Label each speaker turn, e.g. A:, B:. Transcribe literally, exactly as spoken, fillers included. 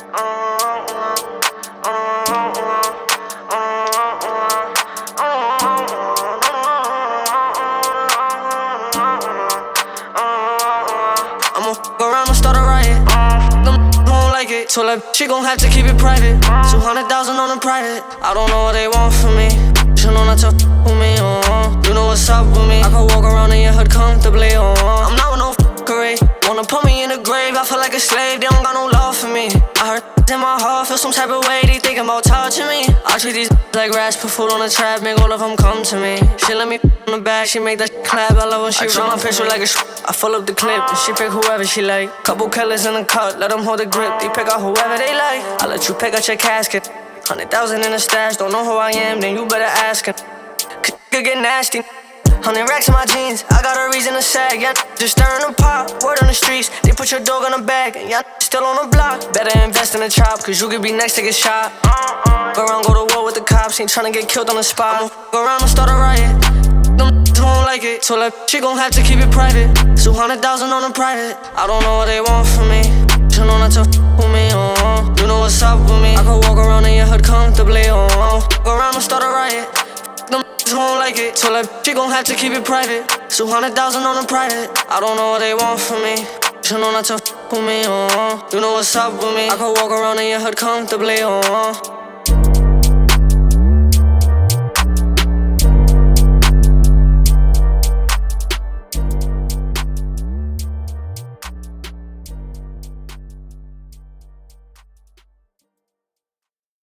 A: I'ma f around and start a riot. Them won't like it, so like she gon' have to keep it private. Two hundred thousand on the private. I don't know what they want from me. You know not to f with me, uh. You know what's up with me. I can walk around in your hood comfortably, uh. I'm not with no f***ery. Wanna put me in the grave, I feel like a slave. They don't got no love for me. I heard in my heart, feel some type of way. They thinking about touching me. I treat these like rats, put food on the trap, make all of them come to me. She let me on the back, she make that clap. I love when she run my picture like a sh. I fill up the clip, and she pick whoever she like. Couple killers in the cut, let them hold the grip. They pick out whoever they like. I let you pick out your casket. Hundred thousand in the stash, don't know who I am, then you better ask him. Could get nasty. Hundred racks in my jeans, I got a reason to sag. Yeah, just stirring the pot, word on the streets. They put your dog on the bag, and y'all still on the block. Better invest in the chop, cause you could be next to get shot. Go around, go to war with the cops, ain't tryna get killed on the spot. Go around and start a riot. Them won't like it, so like she gon' have to keep it private. Two hundred thousand on the private. I don't know what they want from me. You know not to f with me, uh. You know what's up with me. I can walk around in your hood comfortably, uh. Go around and start a riot. Them won't like it, so like she gon' have to keep it private. Two hundred thousand on the private. I don't know what they want from me. You know not to f with me, uh. You know what's up with me. I can walk around in your hood comfortably, uh.